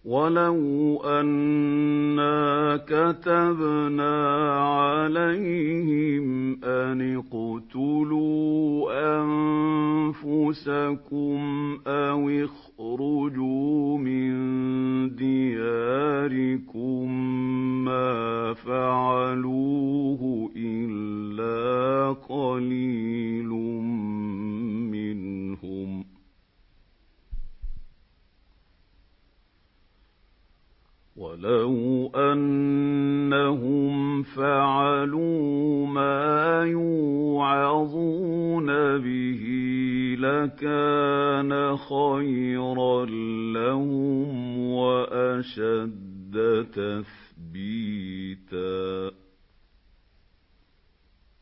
وَلَوْ أَنَّا كَتَبْنَا عَلَيْهِمْ أَنِ اقْتُلُوا أَنفُسَكُمْ أَوِ اخْرُجُوا مِن دِيَارِكُم مَّا فَعَلُوهُ إِلَّا قَلِيلٌ مِّنْهُمْ ۖ وَلَوْ أَنَّهُمْ فَعَلُوا مَا يُوعَظُونَ بِهِ لَكَانَ خَيْرًا لَّهُمْ وَأَشَدَّ